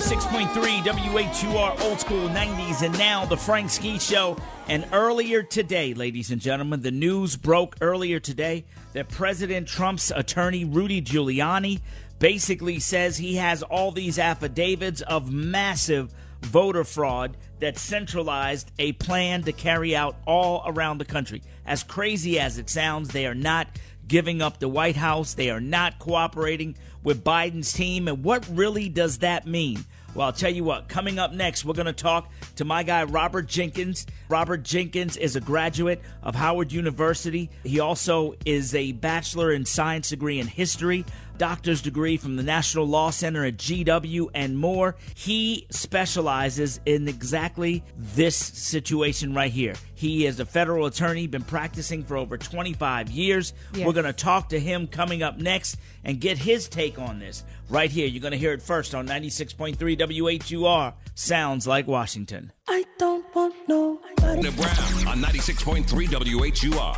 96.3 WHUR Old School 90s and now the Frank Ski Show. And earlier today, ladies and gentlemen, the news broke earlier today that President Trump's attorney, Rudy Giuliani, basically says he has all these affidavits of massive voter fraud that centralized a plan to carry out all around the country. As crazy as it sounds, they are not giving up the White House. They are not cooperating with Biden's team. And what really does that mean? Well, I'll tell you what, coming up next, we're going to talk to my guy, Robert Jenkins. Robert Jenkins is a graduate of Howard University. He also is a bachelor in science degree in history, doctor's degree from the National Law Center at GW, and more. He specializes in exactly this situation right here. He is a federal attorney, been practicing for over 25 years. Yes. We're going to talk to him coming up next and get his take on this right here. You're going to hear it first on 96.3 WHUR. Sounds like Washington. I don't want nobody. Brown on 96.3 WHUR.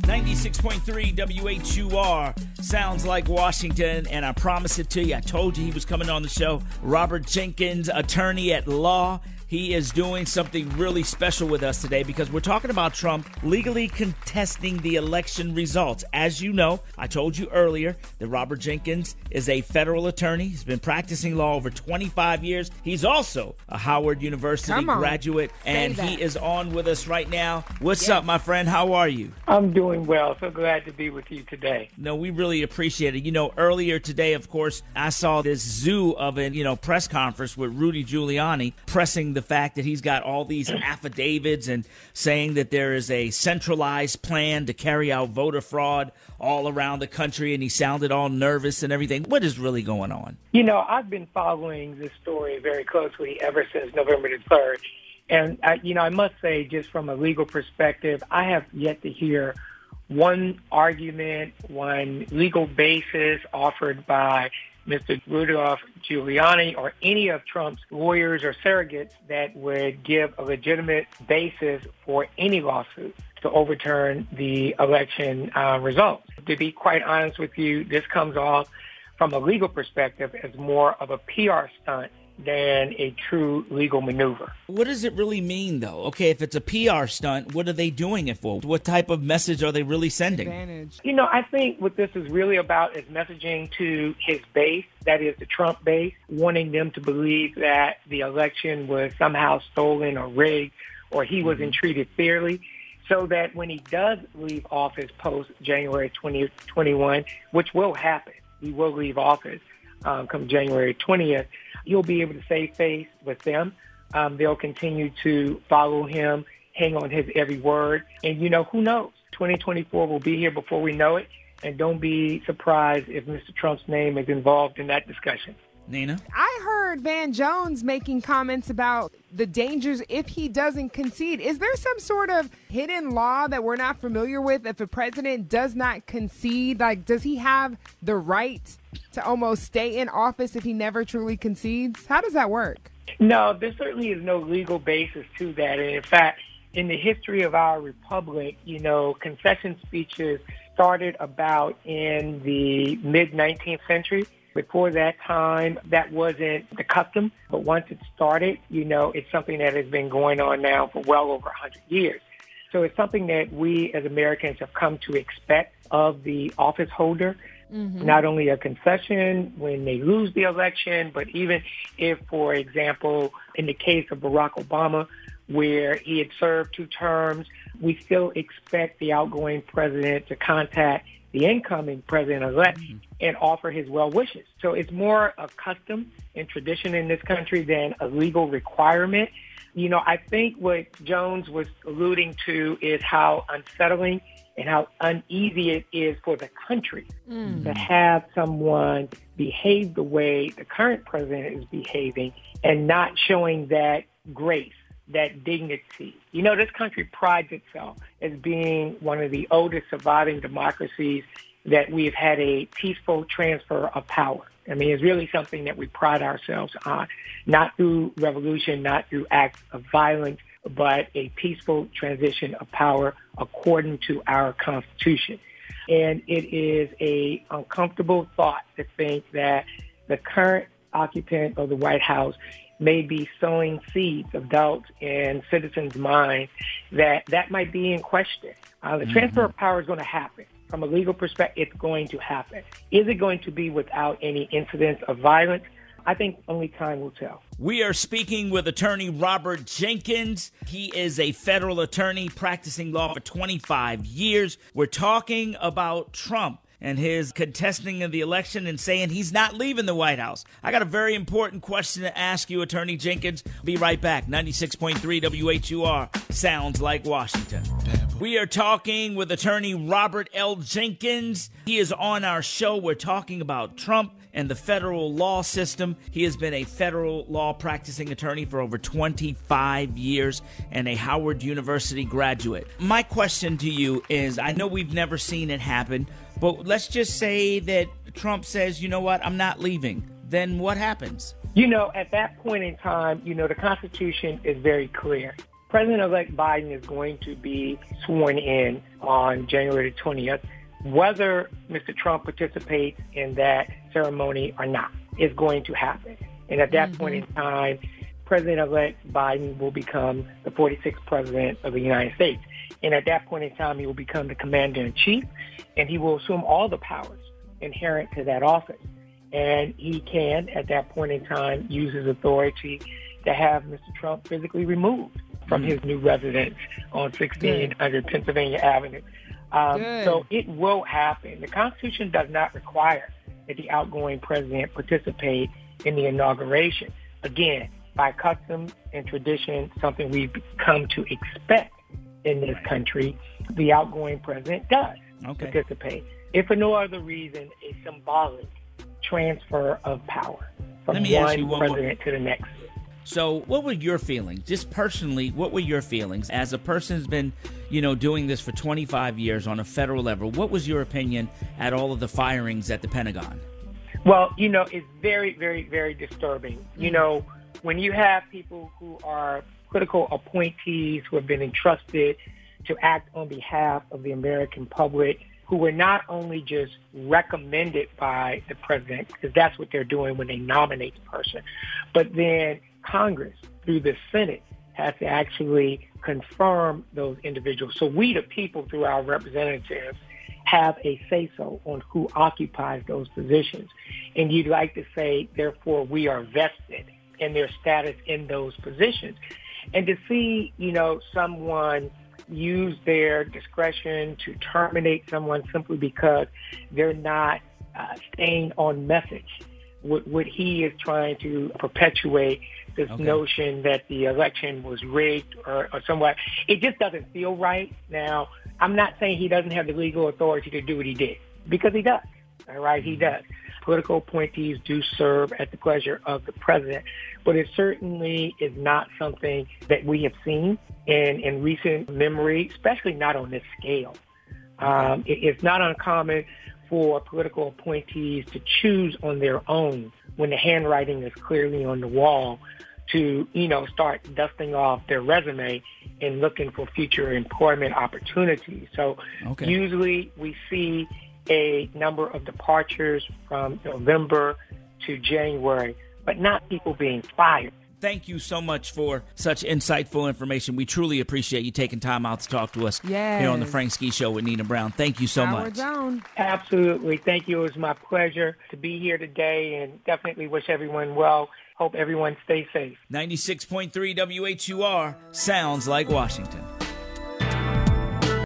96.3 WHUR. Sounds like Washington, and I promised it to you. I told you he was coming on the show. Robert Jenkins, attorney at law. He is doing something really special with us today because we're talking about Trump legally contesting the election results. As you know, I told you earlier that Robert Jenkins is a federal attorney. He's been practicing law over 25 years. He's also a Howard University graduate, and he is on with us right now. What's up, my friend? How are you? I'm doing well. So glad to be with you today. No, we really appreciate it. You know, earlier today, of course, I saw this zoo of a press conference with Rudy Giuliani pressing the fact that he's got all these affidavits and saying that there is a centralized plan to carry out voter fraud all around the country, and he sounded all nervous and everything. What is really going on? You know, I've been following this story very closely ever since November the 3rd. And, I must say, just from a legal perspective, I have yet to hear one argument, one legal basis offered by Mr. Rudolph Giuliani or any of Trump's lawyers or surrogates that would give a legitimate basis for any lawsuit to overturn the election results. To be quite honest with you, this comes off from a legal perspective as more of a PR stunt than a true legal maneuver. What does it really mean, though? Okay, if it's a PR stunt, what are they doing it for? What type of message are they really sending? I think what this is really about is messaging to his base, that is the Trump base, wanting them to believe that the election was somehow stolen or rigged or he wasn't treated fairly, so that when he does leave office post-January 2021, which will happen, he will leave office come January 20th, you'll be able to save face with them. They'll continue to follow him, hang on his every word. And, who knows? 2024 will be here before we know it. And don't be surprised if Mr. Trump's name is involved in that discussion. Nina? I heard Van Jones making comments about the dangers if he doesn't concede. Is there some sort of hidden law that we're not familiar with if a president does not concede? Like, does he have the right to almost stay in office if he never truly concedes? How does that work? No, there certainly is no legal basis to that. And in fact, in the history of our republic, concession speeches started about in the mid-19th century. Before that time, that wasn't the custom. But once it started, it's something that has been going on now for well over 100 years. So it's something that we as Americans have come to expect of the office holder. Mm-hmm. Not only a concession when they lose the election, but even if, for example, in the case of Barack Obama, where he had served 2 terms, we still expect the outgoing president to contact the incoming president-elect and offer his well wishes. So it's more a custom and tradition in this country than a legal requirement. I think what Jones was alluding to is how unsettling and how uneasy it is for the country to have someone behave the way the current president is behaving and not showing that grace, that dignity. This country prides itself as being one of the oldest surviving democracies that we've had a peaceful transfer of power. I mean, it's really something that we pride ourselves on, not through revolution, not through acts of violence, but a peaceful transition of power according to our Constitution. And it is a uncomfortable thought to think that the current occupant of the White House may be sowing seeds of doubt in citizens' minds that might be in question. The transfer of power is going to happen. From a legal perspective, it's going to happen. Is it going to be without any incidents of violence? I think only time will tell. We are speaking with attorney Robert Jenkins. He is a federal attorney practicing law for 25 years. We're talking about Trump and his contesting of the election and saying he's not leaving the White House. I got a very important question to ask you, Attorney Jenkins. Be right back. 96.3 WHUR sounds like Washington. We are talking with attorney Robert L. Jenkins. He is on our show. We're talking about Trump and the federal law system. He has been a federal law practicing attorney for over 25 years and a Howard University graduate. My question to you is, I know we've never seen it happen, but let's just say that Trump says, you know what, I'm not leaving. Then what happens? At that point in time, the Constitution is very clear. President-elect Biden is going to be sworn in on January 20th. Whether Mr. Trump participates in that ceremony or not is going to happen. And at that point in time, President-elect Biden will become the 46th president of the United States. And at that point in time, he will become the commander-in-chief, and he will assume all the powers inherent to that office. And he can, at that point in time, use his authority to have Mr. Trump physically removed from his new residence on 1600 Pennsylvania Avenue. So it will happen. The Constitution does not require that the outgoing president participate in the inauguration. Again, by custom and tradition, something we've come to expect in this country, the outgoing president does participate. If for no other reason, a symbolic transfer of power from one president to the next. So what were your feelings? Just personally, what were your feelings? As a person who's been, doing this for 25 years on a federal level, what was your opinion at all of the firings at the Pentagon? Well, it's very, very, very disturbing. When you have people who are political appointees who have been entrusted to act on behalf of the American public, who were not only just recommended by the president, because that's what they're doing when they nominate the person, but then Congress, through the Senate, has to actually confirm those individuals. So we, the people, through our representatives, have a say-so on who occupies those positions. And you'd like to say, therefore, we are vested in their status in those positions. And to see, someone use their discretion to terminate someone simply because they're not staying on message, what he is trying to perpetuate this notion that the election was rigged or somewhat. It just doesn't feel right. Now, I'm not saying he doesn't have the legal authority to do what he did, because he does. All right, he does. Political appointees do serve at the pleasure of the president, but it certainly is not something that we have seen in recent memory, especially not on this scale. It's not uncommon for political appointees to choose on their own when the handwriting is clearly on the wall to, start dusting off their resume and looking for future employment opportunities. So usually we see a number of departures from November to January, but not people being fired. Thank you so much for such insightful information. We truly appreciate you taking time out to talk to us here on the Frank Ski Show with Nina Brown. Thank you so much. Absolutely. Thank you. It was my pleasure to be here today, and definitely wish everyone well. Hope everyone stays safe. 96.3 WHUR sounds like Washington.